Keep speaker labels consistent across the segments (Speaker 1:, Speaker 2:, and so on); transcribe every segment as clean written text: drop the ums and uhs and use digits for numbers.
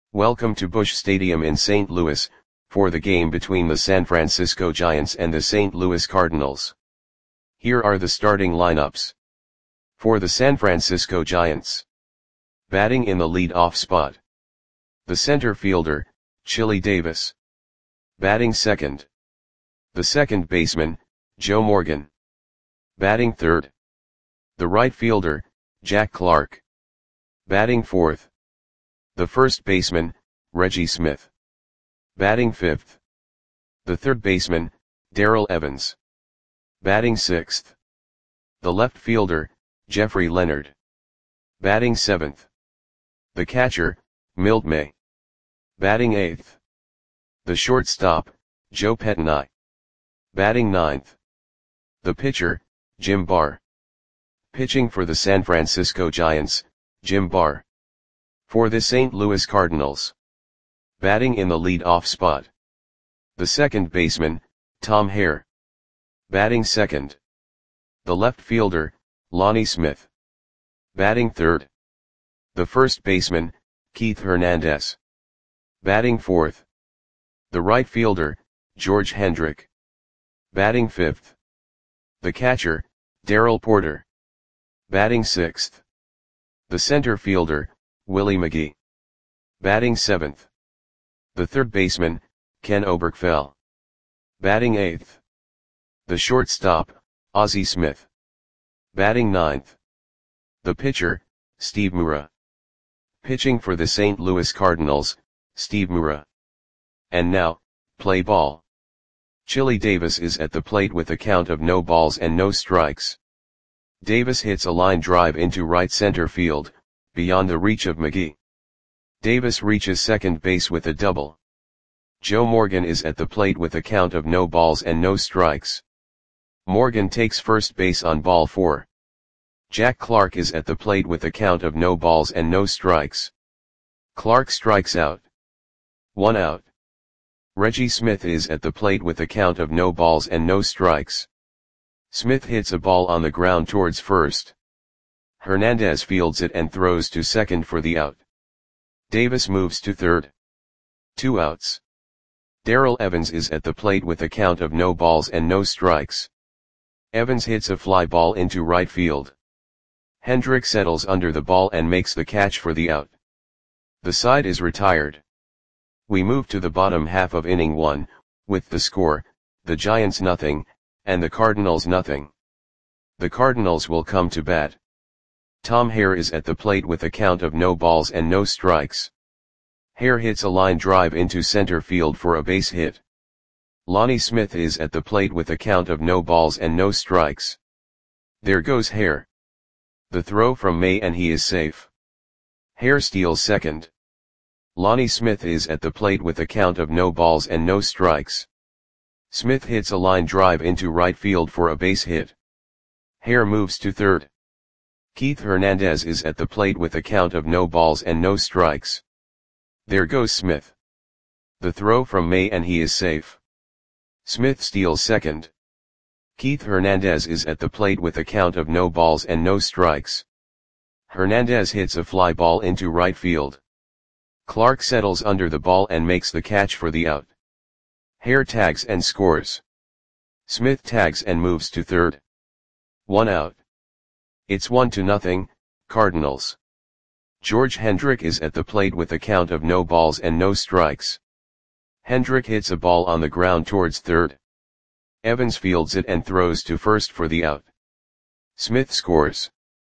Speaker 1: Welcome to Busch Stadium in St. Louis, for the game between the San Francisco Giants and the St. Louis Cardinals. Here are the starting lineups. For the San Francisco Giants. Batting in the lead-off spot. The center fielder, Chili Davis. Batting second. The second baseman, Joe Morgan. Batting third. The right fielder, Jack Clark. Batting fourth. The first baseman, Reggie Smith. Batting fifth. The third baseman, Darrell Evans. Batting sixth. The left fielder, Jeffrey Leonard. Batting seventh. The catcher, Milt May. Batting eighth. The shortstop, Joe Pettinai. Batting ninth. The pitcher, Jim Barr. Pitching for the San Francisco Giants, Jim Barr. For the St. Louis Cardinals. Batting in the lead-off spot. The second baseman, Tom Hare. Batting second. The left fielder, Lonnie Smith. Batting third. The first baseman, Keith Hernandez. Batting fourth. The right fielder, George Hendrick. Batting fifth. The catcher, Darrell Porter. Batting sixth. The center fielder, Willie McGee. Batting seventh. The third baseman, Ken Oberkfell. Batting eighth. The shortstop, Ozzie Smith. Batting ninth. The pitcher, Steve Mura. Pitching for the St. Louis Cardinals, Steve Mura. And now, play ball. Chili Davis is at the plate with a count of no balls and no strikes. Davis hits a line drive into right center field, beyond the reach of McGee. Davis reaches second base with a double. Joe Morgan is at the plate with a count of no balls and no strikes. Morgan takes first base on ball 4. Jack Clark is at the plate with a count of no balls and no strikes. Clark strikes out. 1 out. Reggie Smith is at the plate with a count of no balls and no strikes. Smith hits a ball on the ground towards first. Hernandez fields it and throws to second for the out. Davis moves to third. 2 outs. Darrell Evans is at the plate with a count of no balls and no strikes. Evans hits a fly ball into right field. Hendrick settles under the ball and makes the catch for the out. The side is retired. We move to the bottom half of inning 1, with the score, the Giants nothing, and the Cardinals nothing. The Cardinals will come to bat. Tom Hare is at the plate with a count of no balls and no strikes. Hare hits a line drive into center field for a base hit. Lonnie Smith is at the plate with a count of no balls and no strikes. There goes Hare. The throw from May and he is safe. Hare steals second. Lonnie Smith is at the plate with a count of no balls and no strikes. Smith hits a line drive into right field for a base hit. Hare moves to third. Keith Hernandez is at the plate with a count of no balls and no strikes. There goes Smith. The throw from May and he is safe. Smith steals second. Keith Hernandez is at the plate with a count of no balls and no strikes. Hernandez hits a fly ball into right field. Clark settles under the ball and makes the catch for the out. Hare tags and scores. Smith tags and moves to third. 1 out. It's 1-0, Cardinals. George Hendrick is at the plate with a count of no balls and no strikes. Hendrick hits a ball on the ground towards third. Evans fields it and throws to first for the out. Smith scores.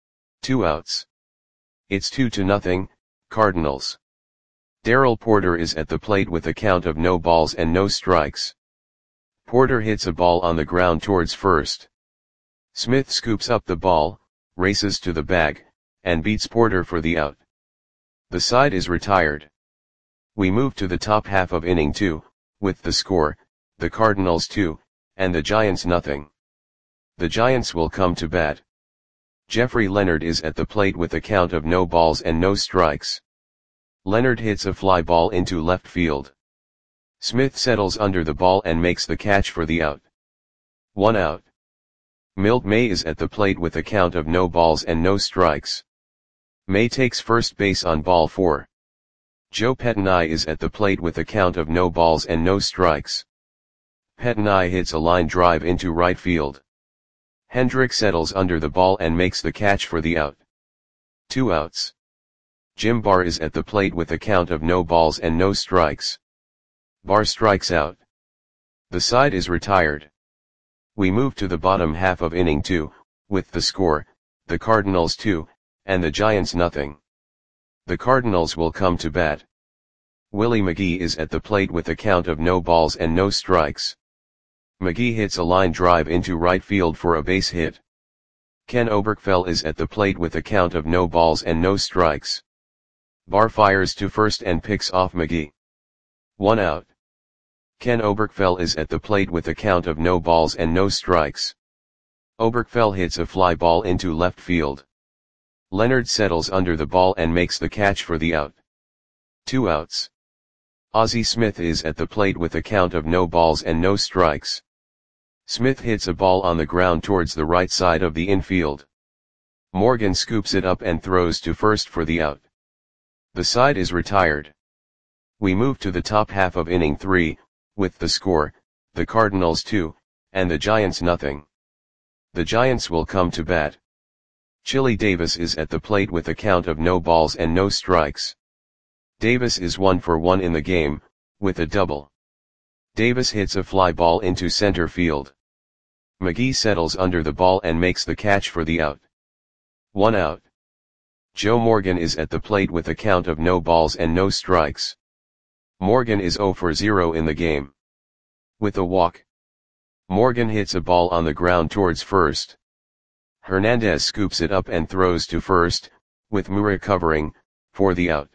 Speaker 1: 2 outs. It's 2-0, Cardinals. Darrell Porter is at the plate with a count of no balls and no strikes. Porter hits a ball on the ground towards first. Smith scoops up the ball, races to the bag, and beats Porter for the out. The side is retired. We move to the top half of inning 2, with the score, the Cardinals 2, and the Giants nothing. The Giants will come to bat. Jeffrey Leonard is at the plate with a count of no balls and no strikes. Leonard hits a fly ball into left field. Smith settles under the ball and makes the catch for the out. 1 out. Milt May is at the plate with a count of no balls and no strikes. May takes first base on ball 4. Joe Pettenay is at the plate with a count of no balls and no strikes. Pettenay hits a line drive into right field. Hendrick settles under the ball and makes the catch for the out. 2 outs. Jim Barr is at the plate with a count of no balls and no strikes. Barr strikes out. The side is retired. We move to the bottom half of inning 2, with the score, the Cardinals 2, and the Giants nothing. The Cardinals will come to bat. Willie McGee is at the plate with a count of no balls and no strikes. McGee hits a line drive into right field for a base hit. Ken Oberkfell is at the plate with a count of no balls and no strikes. Barr fires to first and picks off McGee. 1 out. Ken Oberkfell is at the plate with a count of no balls and no strikes. Oberkfell hits a fly ball into left field. Leonard settles under the ball and makes the catch for the out. 2 outs. Ozzie Smith is at the plate with a count of no balls and no strikes. Smith hits a ball on the ground towards the right side of the infield. Morgan scoops it up and throws to first for the out. The side is retired. We move to the top half of inning 3, with the score, the Cardinals 2, and the Giants nothing. The Giants will come to bat. Chili Davis is at the plate with a count of no balls and no strikes. Davis is 1 for 1 in the game, with a double. Davis hits a fly ball into center field. McGee settles under the ball and makes the catch for the out. 1 out. Joe Morgan is at the plate with a count of no balls and no strikes. Morgan is 0 for 0 in the game. With a walk. Morgan hits a ball on the ground towards first. Hernandez scoops it up and throws to first, with Mura covering, for the out.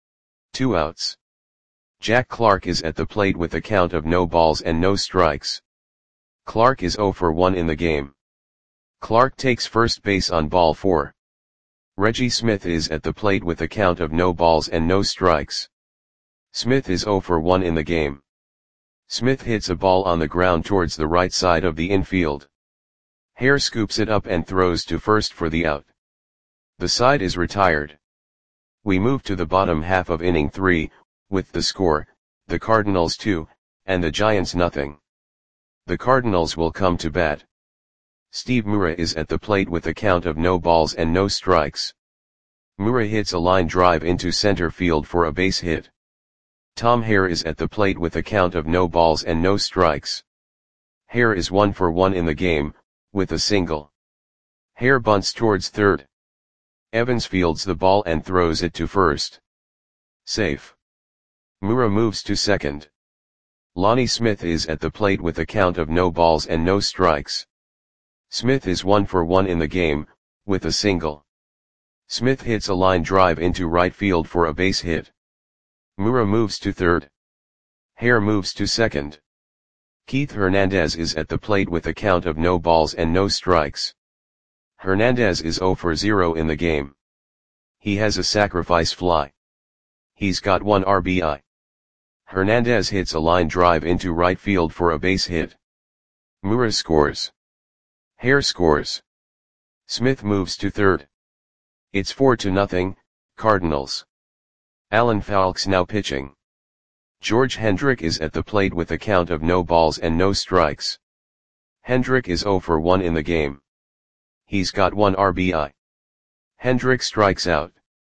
Speaker 1: 2 outs. Jack Clark is at the plate with a count of no balls and no strikes. Clark is 0 for 1 in the game. Clark takes first base on ball 4. Reggie Smith is at the plate with a count of no balls and no strikes. Smith is 0 for 1 in the game. Smith hits a ball on the ground towards the right side of the infield. Hare scoops it up and throws to first for the out. The side is retired. We move to the bottom half of inning 3, with the score, the Cardinals 2, and the Giants nothing. The Cardinals will come to bat. Steve Mura is at the plate with a count of no balls and no strikes. Mura hits a line drive into center field for a base hit. Tom Hare is at the plate with a count of no balls and no strikes. Hare is 1 for 1 in the game, with a single. Hare bunts towards third. Evans fields the ball and throws it to first. Safe. Mura moves to second. Lonnie Smith is at the plate with a count of no balls and no strikes. Smith is 1 for 1 in the game, with a single. Smith hits a line drive into right field for a base hit. Mura moves to third. Hare moves to second. Keith Hernandez is at the plate with a count of no balls and no strikes. Hernandez is 0 for 0 in the game. He has a sacrifice fly. He's got 1 RBI. Hernandez hits a line drive into right field for a base hit. Mura scores. Hare scores. Smith moves to third. It's 4-0, Cardinals. Alan Fowlkes now pitching. George Hendrick is at the plate with a count of no balls and no strikes. Hendrick is 0 for 1 in the game. He's got 1 RBI. Hendrick strikes out.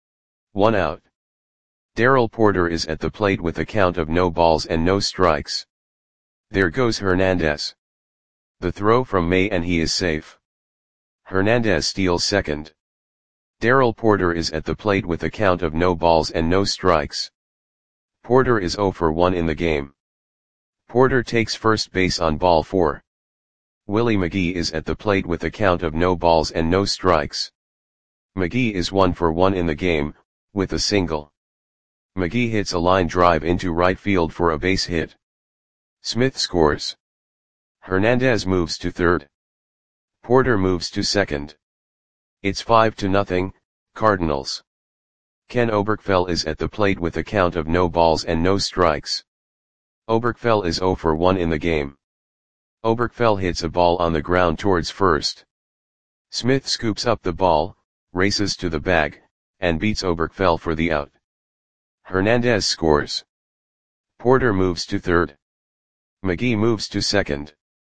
Speaker 1: 1 out. Darrell Porter is at the plate with a count of no balls and no strikes. There goes Hernandez. The throw from May and he is safe. Hernandez steals second. Darrell Porter is at the plate with a count of no balls and no strikes. Porter is 0 for 1 in the game. Porter takes first base on ball 4. Willie McGee is at the plate with a count of no balls and no strikes. McGee is 1 for 1 in the game, with a single. McGee hits a line drive into right field for a base hit. Smith scores. Hernandez moves to third. Porter moves to second. It's 5-0, Cardinals. Ken Oberkfell is at the plate with a count of no balls and no strikes. Oberkfell is 0 for 1 in the game. Oberkfell hits a ball on the ground towards first. Smith scoops up the ball, races to the bag, and beats Oberkfell for the out. Hernandez scores. Porter moves to third. McGee moves to second.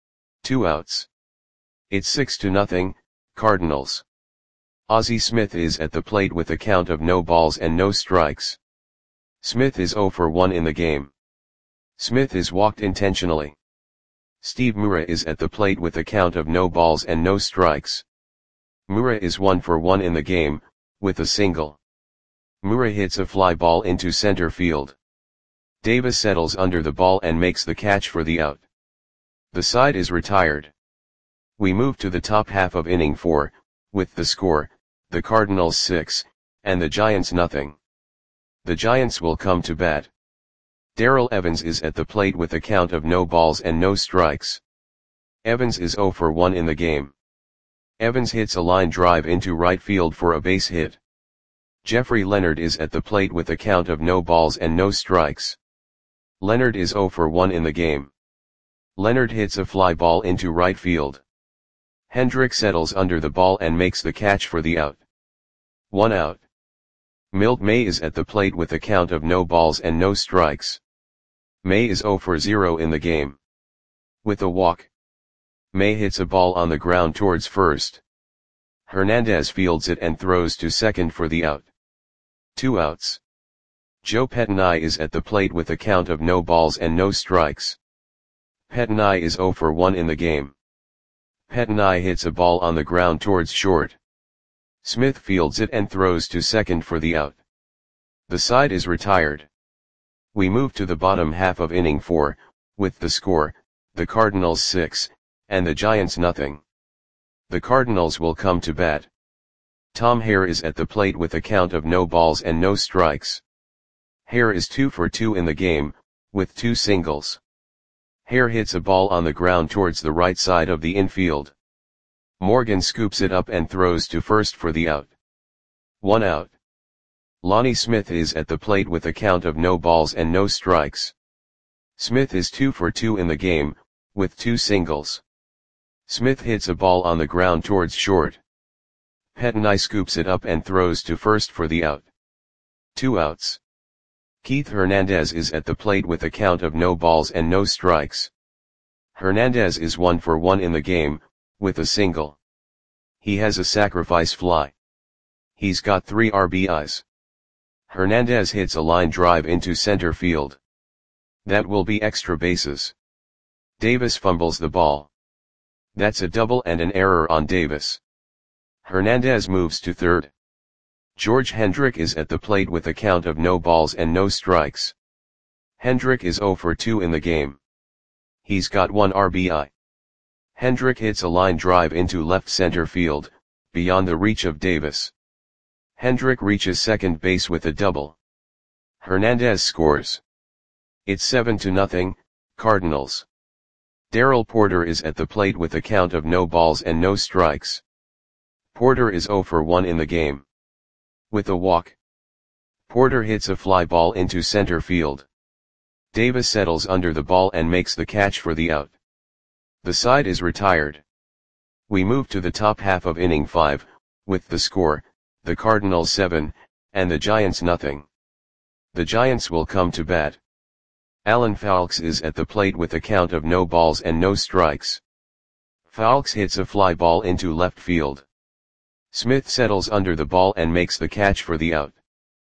Speaker 1: 2 outs. It's 6-0, Cardinals. Ozzie Smith is at the plate with a count of no balls and no strikes. Smith is 0 for 1 in the game. Smith is walked intentionally. Steve Mura is at the plate with a count of no balls and no strikes. Mura is 1 for 1 in the game, with a single. Mura hits a fly ball into center field. Davis settles under the ball and makes the catch for the out. The side is retired. We move to the top half of inning 4, with the score, the Cardinals 6, and the Giants nothing. The Giants will come to bat. Darrell Evans is at the plate with a count of no balls and no strikes. Evans is 0 for 1 in the game. Evans hits a line drive into right field for a base hit. Jeffrey Leonard is at the plate with a count of no balls and no strikes. Leonard is 0 for 1 in the game. Leonard hits a fly ball into right field. Hendrick settles under the ball and makes the catch for the out. 1 out. Milt May is at the plate with a count of no balls and no strikes. May is 0 for 0 in the game. With a walk. May hits a ball on the ground towards first. Hernandez fields it and throws to second for the out. 2 outs. Joe Pettinai is at the plate with a count of no balls and no strikes. Pettinai is 0 for 1 in the game. Pettinai hits a ball on the ground towards short. Smith fields it and throws to second for the out. The side is retired. We move to the bottom half of inning 4, with the score, the Cardinals 6, and the Giants nothing. The Cardinals will come to bat. Tom Hare is at the plate with a count of no balls and no strikes. Hare is 2 for 2 in the game, with 2 singles. Hare hits a ball on the ground towards the right side of the infield. Morgan scoops it up and throws to first for the out. 1 out. Lonnie Smith is at the plate with a count of no balls and no strikes. Smith is 2 for 2 in the game, with 2 singles. Smith hits a ball on the ground towards short. Pettinai scoops it up and throws to first for the out. 2 outs. Keith Hernandez is at the plate with a count of no balls and no strikes. Hernandez is 1 for 1 in the game, with a single. He has a sacrifice fly. He's got 3 RBIs. Hernandez hits a line drive into center field. That will be extra bases. Davis fumbles the ball. That's a double and an error on Davis. Hernandez moves to third. George Hendrick is at the plate with a count of no balls and no strikes. Hendrick is 0 for 2 in the game. He's got 1 RBI. Hendrick hits a line drive into left center field, beyond the reach of Davis. Hendrick reaches second base with a double. Hernandez scores. It's 7-0, Cardinals. Darrell Porter is at the plate with a count of no balls and no strikes. Porter is 0 for 1 in the game. With a walk. Porter hits a fly ball into center field. Davis settles under the ball and makes the catch for the out. The side is retired. We move to the top half of inning 5, with the score, the Cardinals 7, and the Giants nothing. The Giants will come to bat. Alan Fowlks is at the plate with a count of no balls and no strikes. Fowlks hits a fly ball into left field. Smith settles under the ball and makes the catch for the out.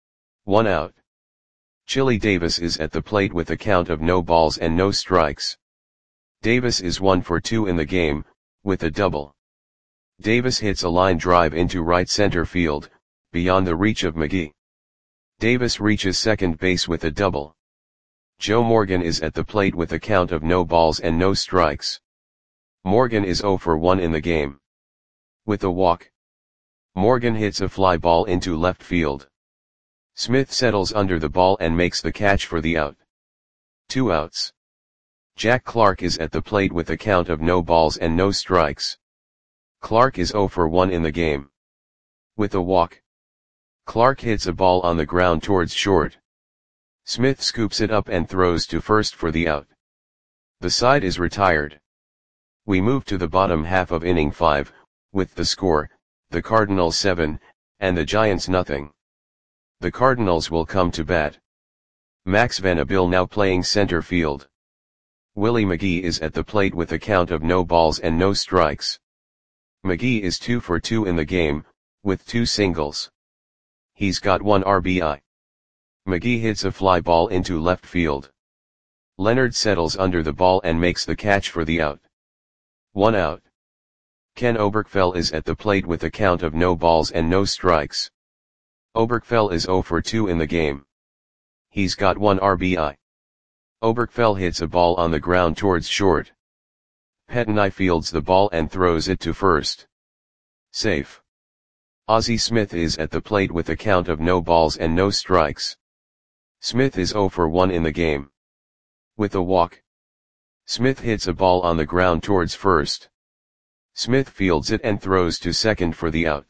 Speaker 1: 1 out. Chili Davis is at the plate with a count of no balls and no strikes. Davis is 1 for 2 in the game, with a double. Davis hits a line drive into right center field, beyond the reach of McGee. Davis reaches second base with a double. Joe Morgan is at the plate with a count of no balls and no strikes. Morgan is 0 for 1 in the game. With a walk. Morgan hits a fly ball into left field. Smith settles under the ball and makes the catch for the out. 2 outs. Jack Clark is at the plate with a count of no balls and no strikes. Clark is 0 for 1 in the game. With a walk. Clark hits a ball on the ground towards short. Smith scoops it up and throws to first for the out. The side is retired. We move to the bottom half of inning 5, with the score, the Cardinals 7, and the Giants nothing. The Cardinals will come to bat. Max Vanderbilt now playing center field. Willie McGee is at the plate with a count of no balls and no strikes. McGee is 2 for 2 in the game, with 2 singles. He's got 1 RBI. McGee hits a fly ball into left field. Leonard settles under the ball and makes the catch for the out. 1 out. Ken Oberkfell is at the plate with a count of no balls and no strikes. Oberkfell is 0 for 2 in the game. He's got 1 RBI. Oberkfell hits a ball on the ground towards short. Pettenai fields the ball and throws it to first. Safe. Ozzie Smith is at the plate with a count of no balls and no strikes. Smith is 0 for 1 in the game. With a walk. Smith hits a ball on the ground towards first. Smith fields it and throws to second for the out.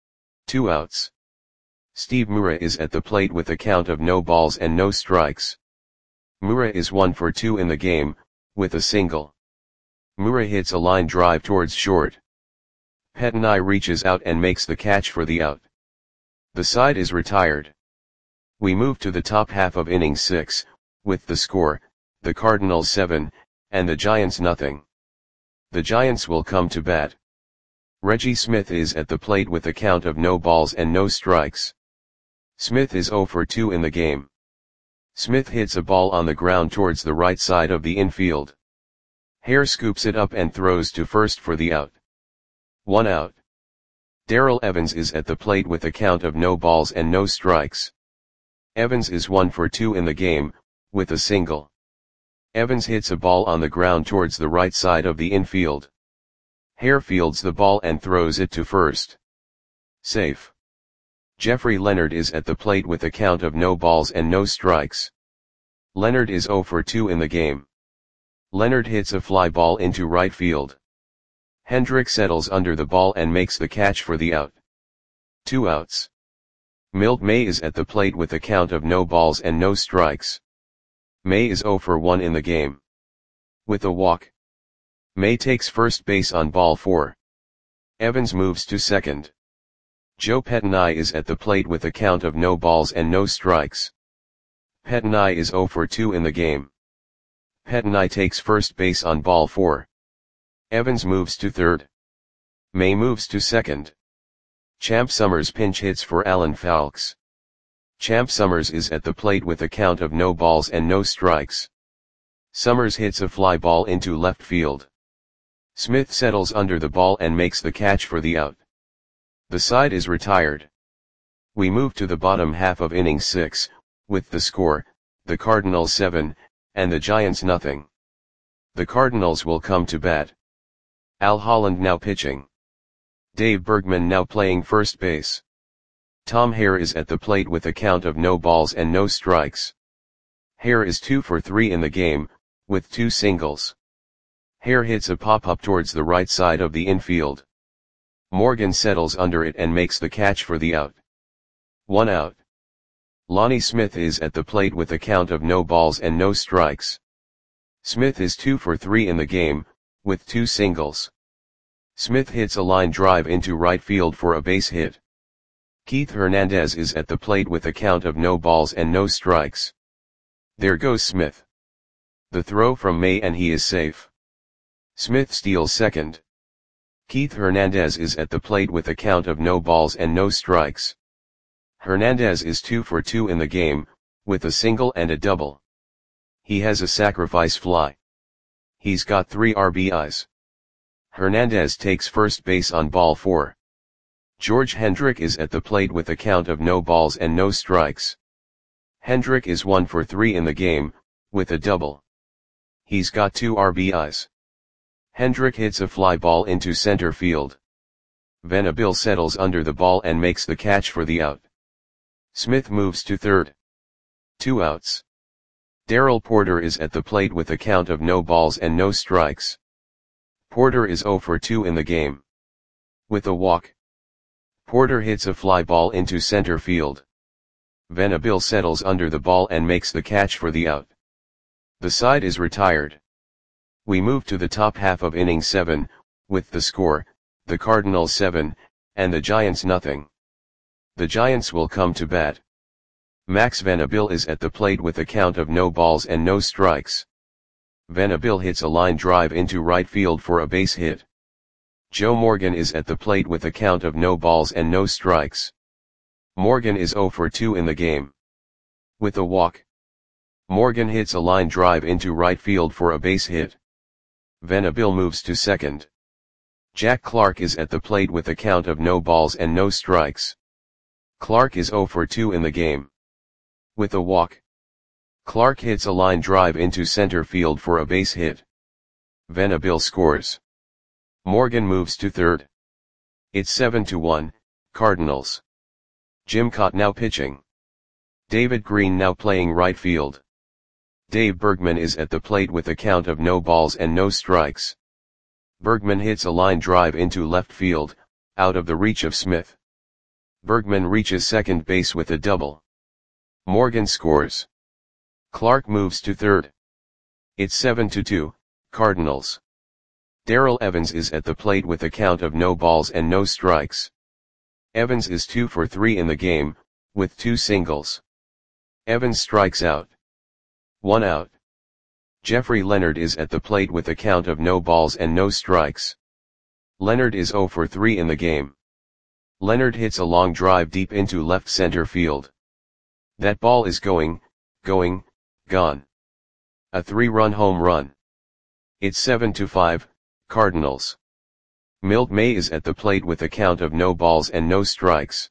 Speaker 1: 2 outs. Steve Mura is at the plate with a count of no balls and no strikes. Mura is 1 for 2 in the game, with a single. Mura hits a line drive towards short. Pettenai reaches out and makes the catch for the out. The side is retired. We move to the top half of inning 6, with the score, the Cardinals 7, and the Giants nothing. The Giants will come to bat. Reggie Smith is at the plate with a count of no balls and no strikes. Smith is 0 for 2 in the game. Smith hits a ball on the ground towards the right side of the infield. Hare scoops it up and throws to first for the out. 1 out. Darrell Evans is at the plate with a count of no balls and no strikes. Evans is 1 for 2 in the game, with a single. Evans hits a ball on the ground towards the right side of the infield. Hare fields the ball and throws it to first. Safe. Jeffrey Leonard is at the plate with a count of no balls and no strikes. Leonard is 0 for 2 in the game. Leonard hits a fly ball into right field. Hendrick settles under the ball and makes the catch for the out. 2 outs. Milt May is at the plate with a count of no balls and no strikes. May is 0 for 1 in the game. With a walk. May takes first base on ball 4. Evans moves to second. Joe Pettenai is at the plate with a count of no balls and no strikes. Pettenai is 0 for 2 in the game. Pettenai takes first base on ball 4. Evans moves to third. May moves to second. Champ Summers pinch hits for Alan Fowlkes. Champ Summers is at the plate with a count of no balls and no strikes. Summers hits a fly ball into left field. Smith settles under the ball and makes the catch for the out. The side is retired. We move to the bottom half of inning 6, with the score, the Cardinals 7, and the Giants nothing. The Cardinals will come to bat. Al Holland now pitching. Dave Bergman now playing first base. Tom Hare is at the plate with a count of no balls and no strikes. Hare is 2 for 3 in the game, with 2 singles. Hare hits a pop-up towards the right side of the infield. Morgan settles under it and makes the catch for the out. 1 out. Lonnie Smith is at the plate with a count of no balls and no strikes. Smith is 2 for 3 in the game, with 2 singles. Smith hits a line drive into right field for a base hit. Keith Hernandez is at the plate with a count of no balls and no strikes. There goes Smith. The throw from May and he is safe. Smith steals second. Keith Hernandez is at the plate with a count of no balls and no strikes. Hernandez is 2 for 2 in the game, with a single and a double. He has a sacrifice fly. He's got 3 RBIs. Hernandez takes first base on ball 4. George Hendrick is at the plate with a count of no balls and no strikes. Hendrick is 1 for 3 in the game, with a double. He's got 2 RBIs. Hendrick hits a fly ball into center field. Vanderbilt settles under the ball and makes the catch for the out. Smith moves to third. 2 outs. Darrell Porter is at the plate with a count of no balls and no strikes. Porter is 0 for 2 in the game. With a walk. Porter hits a fly ball into center field. Vanderbilt settles under the ball and makes the catch for the out. The side is retired. We move to the top half of inning 7, with the score, the Cardinals 7, and the Giants nothing. The Giants will come to bat. Max Venabil is at the plate with a count of no balls and no strikes. Venabil hits a line drive into right field for a base hit. Joe Morgan is at the plate with a count of no balls and no strikes. Morgan is 0 for 2 in the game. With a walk, Morgan hits a line drive into right field for a base hit. Venabil moves to second. Jack Clark is at the plate with a count of no balls and no strikes. Clark is 0 for 2 in the game. With a walk, Clark hits a line drive into center field for a base hit. Venabil scores. Morgan moves to third. It's 7-1, Cardinals. Jim Kaat now pitching. David Green now playing right field. Dave Bergman is at the plate with a count of no balls and no strikes. Bergman hits a line drive into left field, out of the reach of Smith. Bergman reaches second base with a double. Morgan scores. Clark moves to third. It's 7-2, Cardinals. Darrell Evans is at the plate with a count of no balls and no strikes. Evans is 2 for 3 in the game, with 2 singles. Evans strikes out. 1 out. Jeffrey Leonard is at the plate with a count of no balls and no strikes. Leonard is 0 for 3 in the game. Leonard hits a long drive deep into left center field. That ball is gone. A 3-run home run. It's 7-5, Cardinals. Milt May is at the plate with a count of no balls and no strikes.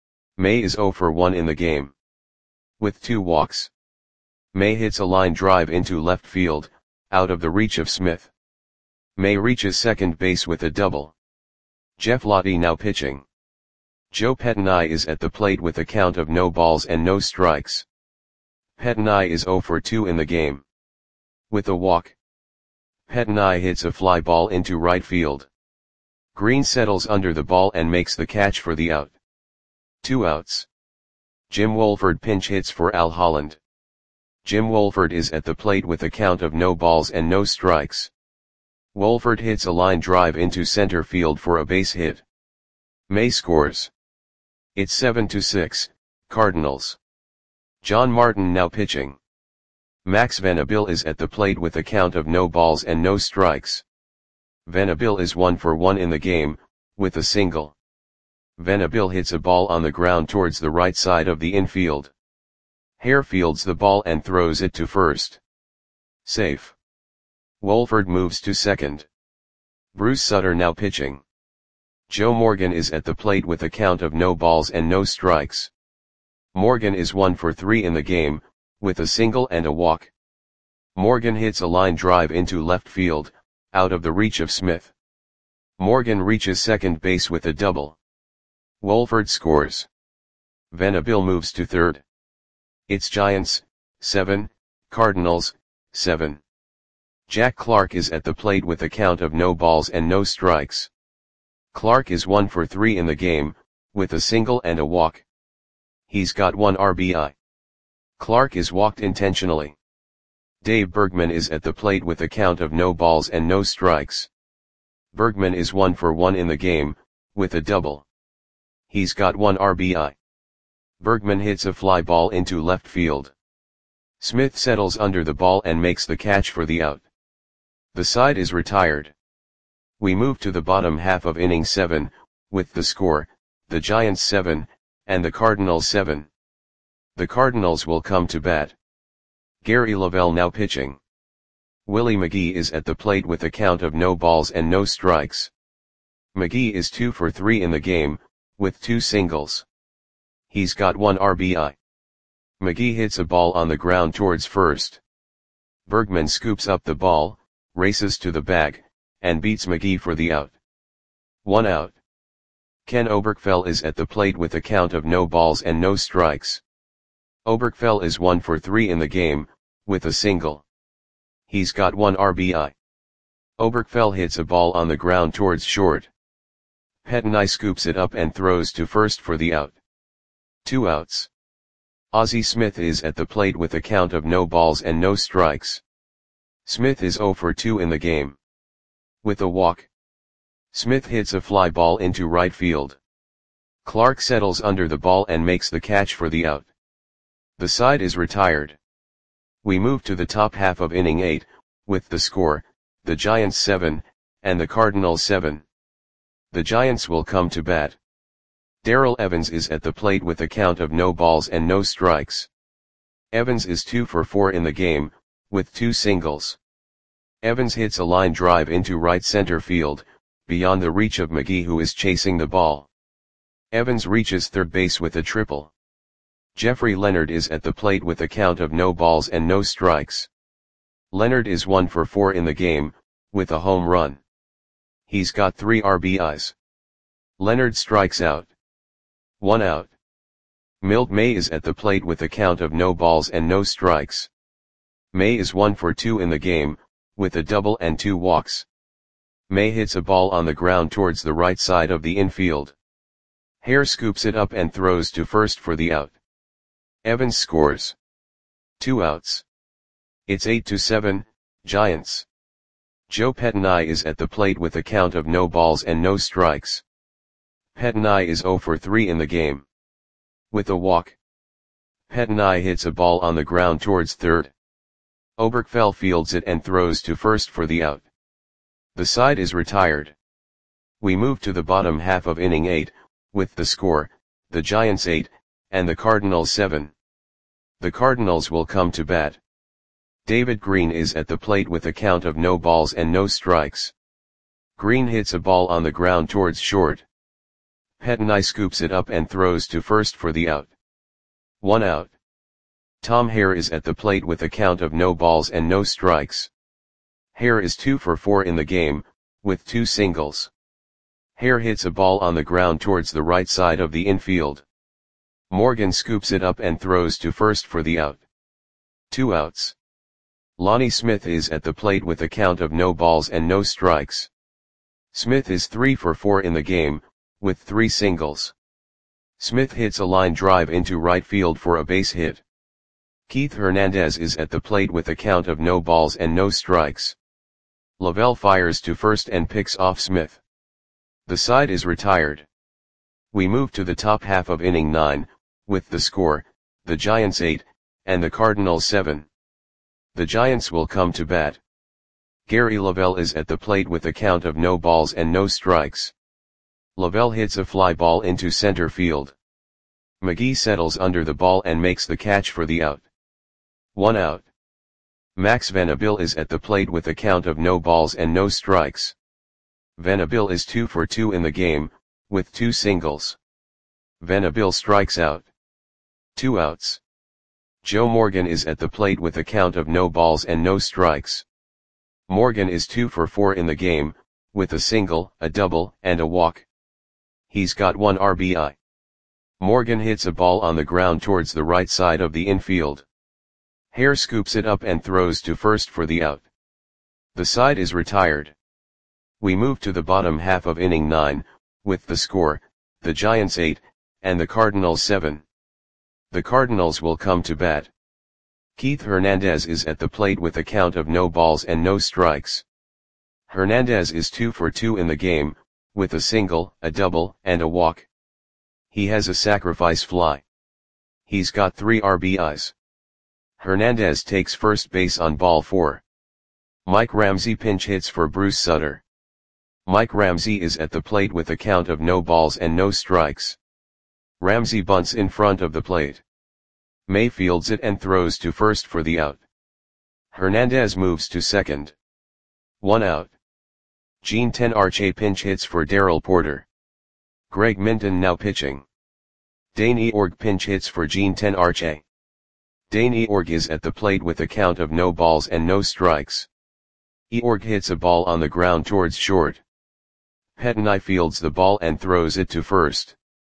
Speaker 1: May is 0 for 1 in the game. With 2 walks. May hits a line drive into left field, out of the reach of Smith. May reaches second base with a double. Jeff Lottie now pitching. Joe Pettinai is at the plate with a count of no balls and no strikes. Pettinai is 0 for 2 in the game. With a walk, Pettinai hits a fly ball into right field. Green settles under the ball and makes the catch for the out. 2 outs. Jim Wolford pinch hits for Al Holland. Jim Wolford is at the plate with a count of no balls and no strikes. Wolford hits a line drive into center field for a base hit. May scores. It's 7-6, Cardinals. John Martin now pitching. Max Venabil is at the plate with a count of no balls and no strikes. Venabil is 1 for 1 in the game, with a single. Venabil hits a ball on the ground towards the right side of the infield. Hare fields the ball and throws it to first. Safe. Wolford moves to second. Bruce Sutter now pitching. Joe Morgan is at the plate with a count of no balls and no strikes. Morgan is 1 for 3 in the game, with a single and a walk. Morgan hits a line drive into left field, out of the reach of Smith. Morgan reaches second base with a double. Wolford scores. Venabil moves to third. It's Giants, 7, Cardinals, 7. Jack Clark is at the plate with a count of no balls and no strikes. Clark is 1 for 3 in the game, with a single and a walk. He's got 1 RBI. Clark is walked intentionally. Dave Bergman is at the plate with a count of no balls and no strikes. Bergman is 1 for 1 in the game, with a double. He's got 1 RBI. Bergman hits a fly ball into left field. Smith settles under the ball and makes the catch for the out. The side is retired. We move to the bottom half of inning 7, with the score, the Giants 7, and the Cardinals 7. The Cardinals will come to bat. Gary Lavelle now pitching. Willie McGee is at the plate with a count of no balls and no strikes. McGee is 2 for 3 in the game, with 2 singles. He's got 1 RBI. McGee hits a ball on the ground towards first. Bergman scoops up the ball, races to the bag, and beats McGee for the out. 1 out. Ken Oberkfell is at the plate with a count of no balls and no strikes. Oberkfell is 1 for 3 in the game, with a single. He's got 1 RBI. Oberkfell hits a ball on the ground towards short. Pettinai scoops it up and throws to first for the out. 2 outs. Ozzie Smith is at the plate with a count of no balls and no strikes. Smith is 0 for 2 in the game. With a walk, Smith hits a fly ball into right field. Clark settles under the ball and makes the catch for the out. The side is retired. We move to the top half of inning 8, with the score, the Giants 7, and the Cardinals 7. The Giants will come to bat. Darrell Evans is at the plate with a count of no balls and no strikes. Evans is 2 for 4 in the game, with 2 singles. Evans hits a line drive into right center field, beyond the reach of McGee, who is chasing the ball. Evans reaches third base with a triple. Jeffrey Leonard is at the plate with a count of no balls and no strikes. Leonard is 1 for 4 in the game, with a home run. He's got 3 RBIs. Leonard strikes out. 1 out. Milt May is at the plate with a count of no balls and no strikes. May is 1 for 2 in the game, with a double and 2 walks. May hits a ball on the ground towards the right side of the infield. Hare scoops it up and throws to first for the out. Evans scores. 2 outs. It's 8-7, Giants. Joe Pettinai is at the plate with a count of no balls and no strikes. Pettinai is 0 for 3 in the game. With a walk. Pettinai hits a ball on the ground towards third. Oberkfell fields it and throws to first for the out. The side is retired. We move to the bottom half of inning 8, with the score, the Giants 8, and the Cardinals 7. The Cardinals will come to bat. David Green is at the plate with a count of no balls and no strikes. Green hits a ball on the ground towards short. Pettinai scoops it up and throws to first for the out. 1 out. Tom Hare is at the plate with a count of no balls and no strikes. Hare is 2 for 4 in the game, with 2 singles. Hare hits a ball on the ground towards the right side of the infield. Morgan scoops it up and throws to first for the out. 2 outs. Lonnie Smith is at the plate with a count of no balls and no strikes. Smith is 3 for 4 in the game, with 3 singles. Smith hits a line drive into right field for a base hit. Keith Hernandez is at the plate with a count of no balls and no strikes. Lavelle fires to first and picks off Smith. The side is retired. We move to the top half of inning 9, with the score, the Giants 8, and the Cardinals 7. The Giants will come to bat. Gary Lavelle is at the plate with a count of no balls and no strikes. Lavelle hits a fly ball into center field. McGee settles under the ball and makes the catch for the out. 1 out. Max Venable is at the plate with a count of no balls and no strikes. Venable is 2 for 2 in the game, with 2 singles. Venable strikes out. 2 outs. Joe Morgan is at the plate with a count of no balls and no strikes. Morgan is 2 for 4 in the game, with a single, a double, and a walk. He's got 1 RBI. Morgan hits a ball on the ground towards the right side of the infield. Hare scoops it up and throws to first for the out. The side is retired. We move to the bottom half of inning 9, with the score, the Giants 8, and the Cardinals 7. The Cardinals will come to bat. Keith Hernandez is at the plate with a count of no balls and no strikes. Hernandez is 2 for 2 in the game, with a single, a double, and a walk. He has a sacrifice fly. He's got 3 RBIs. Hernandez takes first base on ball 4. Mike Ramsey pinch hits for Bruce Sutter. Mike Ramsey is at the plate with a count of no balls and no strikes. Ramsey bunts in front of the plate. May fields it and throws to first for the out. Hernandez moves to second. 1 out. Gene Tenarche pinch hits for Darrell Porter. Greg Minton now pitching. Dane Eorg pinch hits for Gene Tenarche. Dane Eorg is at the plate with a count of no balls and no strikes. Eorg hits a ball on the ground towards short. Pettinai fields the ball and throws it to first.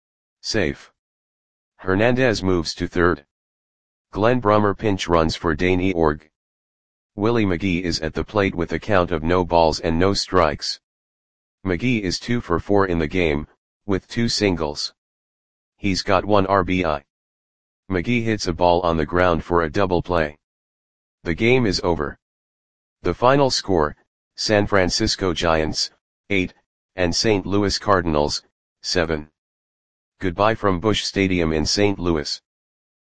Speaker 1: Safe. Hernandez moves to third. Glenn Brummer pinch runs for Dane Eorg. Willie McGee is at the plate with a count of no balls and no strikes. McGee is 2 for 4 in the game, with 2 singles. He's got 1 RBI. McGee hits a ball on the ground for a double play. The game is over. The final score, San Francisco Giants, 8, and St. Louis Cardinals, 7. Goodbye from Busch Stadium in St. Louis.